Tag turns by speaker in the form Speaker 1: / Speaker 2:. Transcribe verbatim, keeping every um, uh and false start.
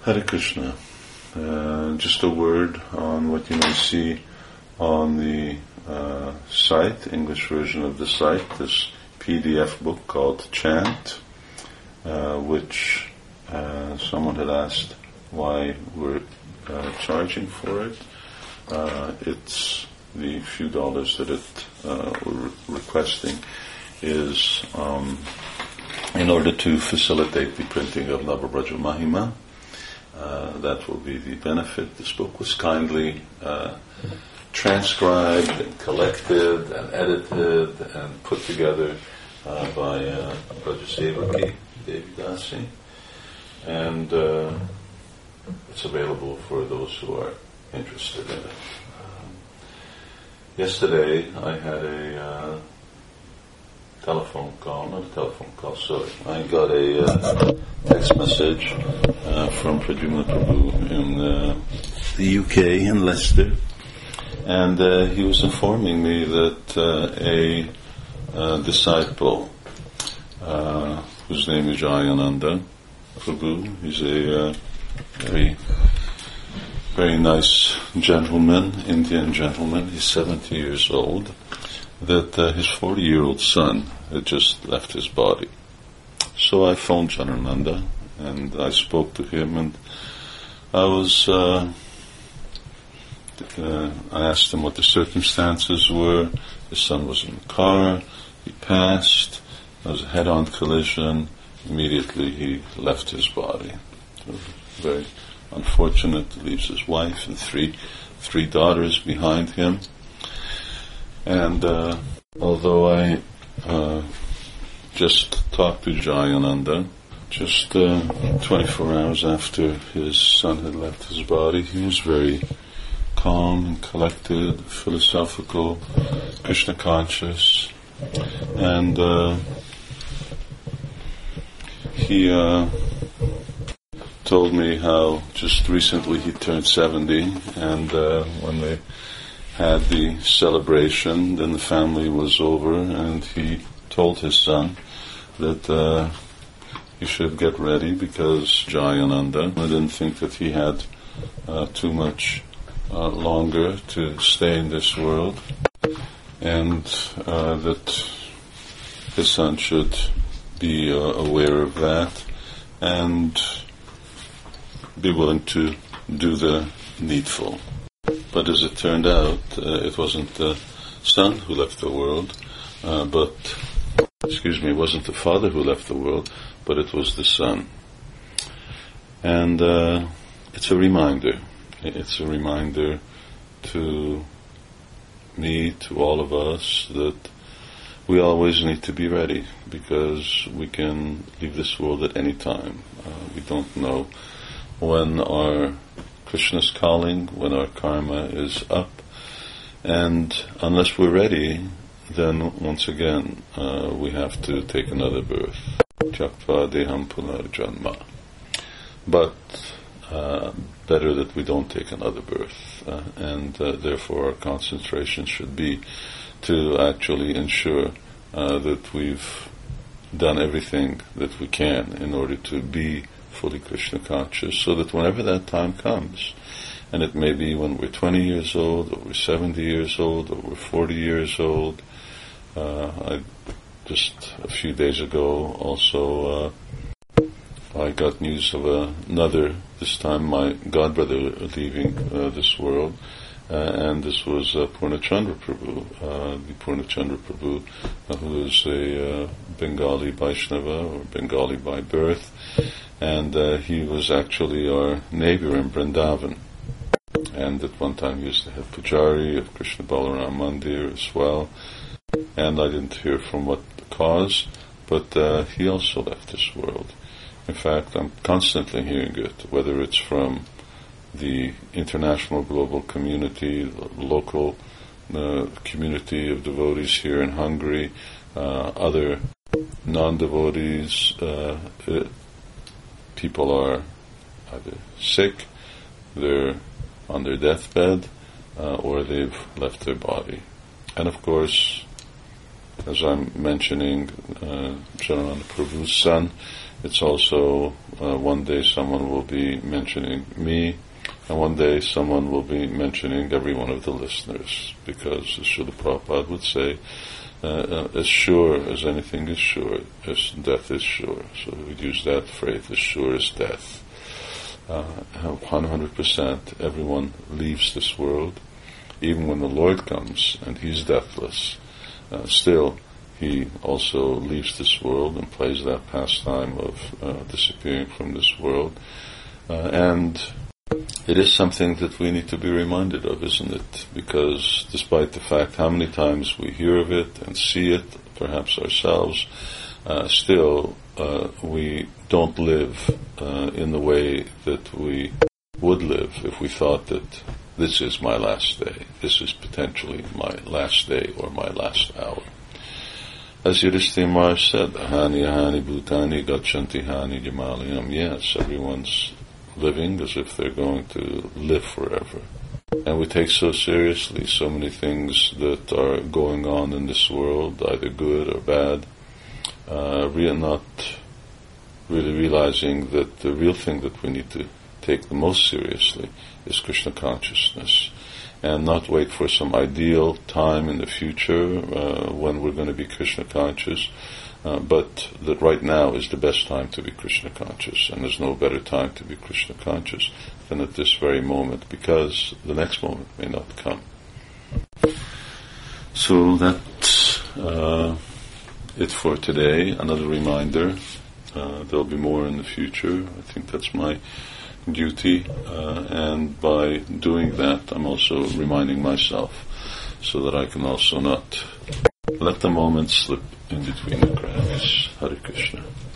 Speaker 1: Hare Krishna. Uh, just a word on what you may see on the uh, site, English version of the site, this P D F book called Chant, uh, which uh, someone had asked why we're uh, charging for it. Uh, it's the few dollars that it uh, we're re- requesting is um, in order to facilitate the printing of Navabraja Mahima. Uh, that will be the benefit. This book was kindly uh, transcribed and collected and edited and put together uh, by uh, Brajasevaki Devi Dasi, and uh, it's available for those who are interested in it. Um, yesterday I had a uh, telephone call, not a telephone call, sorry. I got a uh, text message uh, from Pradyumna Prabhu in uh, the U K, in Leicester, and uh, he was informing me that uh, a uh, disciple, uh, whose name is Jayananda Prabhu, he's a uh, very, very nice gentleman, Indian gentleman, he's seventy years old, that uh, his forty-year-old son had just left his body. So I phoned Janananda and I spoke to him, and I was uh, uh, I asked him what the circumstances were. His son was in the car, he passed, there was a head-on collision, immediately he left his body. So very unfortunate, leaves his wife and three three daughters behind him. And uh, although I uh, just talked to Jayananda, just uh, twenty-four hours after his son had left his body, he was very calm and collected, philosophical, Krishna conscious, and uh, he uh, told me how just recently he turned seventy, and uh, when they had the celebration, then the family was over, and he told his son that uh, he should get ready because Jayananda didn't think that he had uh, too much uh, longer to stay in this world, and uh, that his son should be uh, aware of that and be willing to do the needful. But as it turned out, uh, it wasn't the son who left the world, uh, but, excuse me, it wasn't the father who left the world, but it was the son. And uh, it's a reminder. It's a reminder to me, to all of us, that we always need to be ready, because we can leave this world at any time. Uh, we don't know when our Krishna's calling, when our karma is up, and unless we're ready, then once again uh, we have to take another birth. Tyaktva deham punarjanma. But uh, better that we don't take another birth, uh, and uh, therefore our concentration should be to actually ensure uh, that we've done everything that we can in order to be fully Krishna conscious, so that whenever that time comes, and it may be when we're twenty years old, or we're seventy years old, or we're forty years old. Uh, I just a few days ago also uh, I got news of uh, another, this time my godbrother leaving uh, this world, uh, and this was uh, Purnachandra Prabhu, uh, the Purnachandra Prabhu, uh, who is a uh, Bengali Vaishnava, or Bengali by birth, and uh, he was actually our neighbor in Vrindavan. And at one time he was the head pujari of Krishna Balaram Mandir as well. And I didn't hear from what the cause, but uh, he also left this world. In fact, I'm constantly hearing it, whether it's from the international global community, the local uh, community of devotees here in Hungary, uh, other non-devotees. Uh, it, people are either sick, they're on their deathbed, uh, or they've left their body. And of course, as I'm mentioning uh, Jagannath Prabhu's son, it's also uh, one day someone will be mentioning me, and one day someone will be mentioning every one of the listeners, because as Srila Prabhupada would say, uh, uh, as sure as anything is sure, as death is sure. So we'd use that phrase, as sure as death. Uh, one hundred percent everyone leaves this world, even when the Lord comes and He's deathless. Uh, still, He also leaves this world and plays that pastime of uh, disappearing from this world. Uh, and it is something that we need to be reminded of, isn't it? Because despite the fact how many times we hear of it and see it, perhaps ourselves, uh, still uh, we don't live uh, in the way that we would live if we thought that this is my last day, this is potentially my last day or my last hour. As Yudhishthira Maharaj said, Hani Hani Bhutani Gachanti Hani Jamalayam. Yes, everyone's living as if they're going to live forever. And we take so seriously so many things that are going on in this world, either good or bad, uh, we are not really realizing that the real thing that we need to take the most seriously is Krishna consciousness, and not wait for some ideal time in the future uh, when we're going to be Krishna conscious, uh, but that right now is the best time to be Krishna conscious, and there's no better time to be Krishna conscious than at this very moment, because the next moment may not come. So that's uh, it for today. Another reminder, uh, there'll be more in the future. I think that's my duty, uh, and by doing that I'm also reminding myself so that I can also not let the moment slip in between the cracks. Hare Krishna.